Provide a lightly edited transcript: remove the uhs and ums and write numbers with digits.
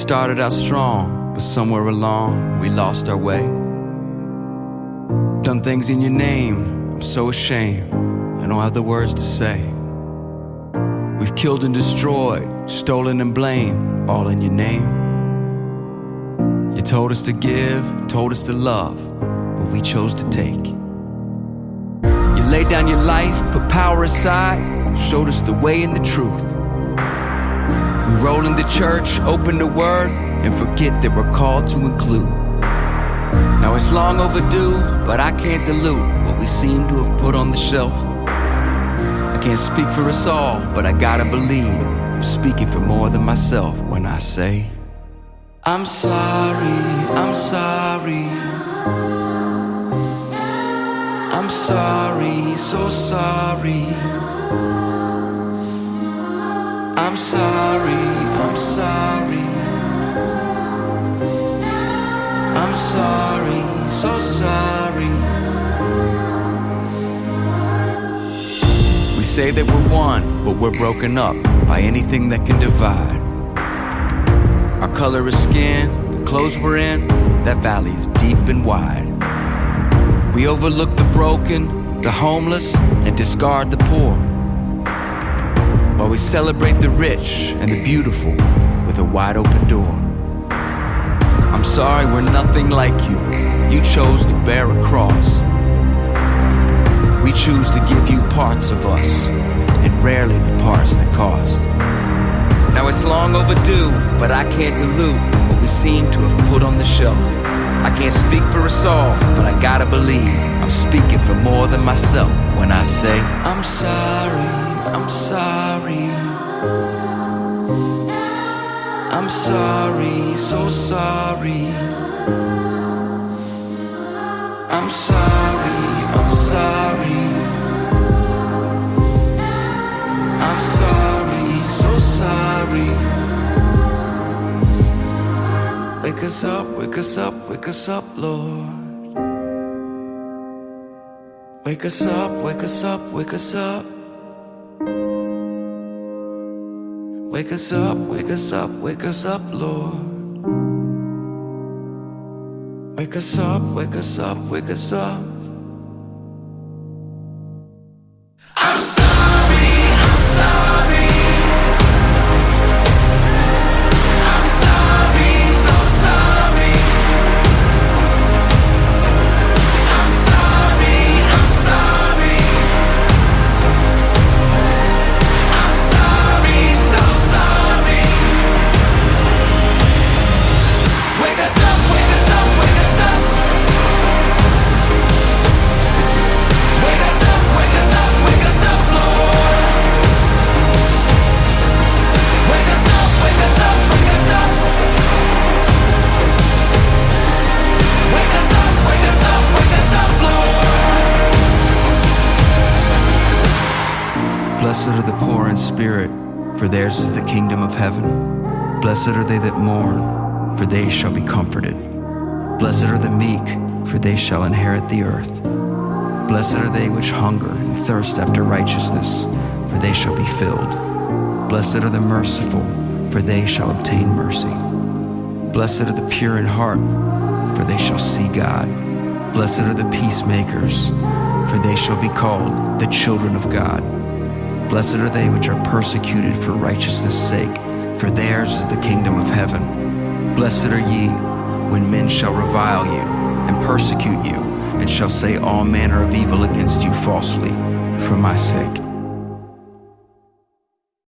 started out strong, but somewhere along we lost our way. Done things in your name, I'm so ashamed, I don't have the words to say. We've killed and destroyed, stolen and blamed, all in your name. You told us to give, told us to love, but we chose to take. You laid down your life, put power aside, showed us the way and the truth. We roll in the church, open the word, and forget that we're called to include. Now it's long overdue, but I can't dilute what we seem to have put on the shelf. I can't speak for us all, but I gotta believe I'm speaking for more than myself when I say I'm sorry, I'm sorry. I'm sorry, so sorry. I'm sorry, I'm sorry. I'm sorry, so sorry. We say that we're one, but we're broken up by anything that can divide. Our color of skin, the clothes we're in, that valley is deep and wide. We overlook the broken, the homeless, and discard the poor, while we celebrate the rich and the beautiful with a wide open door. I'm sorry we're nothing like you. You chose to bear a cross. We choose to give you parts of us, and rarely the parts that cost. Now it's long overdue, but I can't dilute what we seem to have put on the shelf. I can't speak for us all, but I gotta believe I'm speaking for more than myself when I say I'm sorry, I'm sorry. I'm sorry, so sorry. I'm sorry, I'm sorry. I'm sorry, so sorry. Wake us up, wake us up, wake us up, Lord. Wake us up, wake us up, wake us up. Wake us up, wake us up, wake us up, Lord. Wake us up, wake us up, wake us up. I'm sorry, I'm sorry. I'm sorry, so sorry. I'm sorry, I'm sorry. I'm sorry, so sorry. Wake us up, wake us up, wake us up. Wake us up, wake us up, wake us up, Lord. Wake us up, wake us up, wake us up. Wake us up, wake us up, wake us up, Lord. Blessed are the poor in spirit, for theirs is the kingdom of heaven. Blessed are they that mourn, for they shall be comforted. Blessed are the meek, for they shall inherit the earth. Blessed are they which hunger and thirst after righteousness, for they shall be filled. Blessed are the merciful, for they shall obtain mercy. Blessed are the pure in heart, for they shall see God. Blessed are the peacemakers, for they shall be called the children of God. Blessed are they which are persecuted for righteousness' sake, for theirs is the kingdom of heaven. Blessed are ye, when men shall revile you, and persecute you, and shall say all manner of evil against you falsely, for my sake.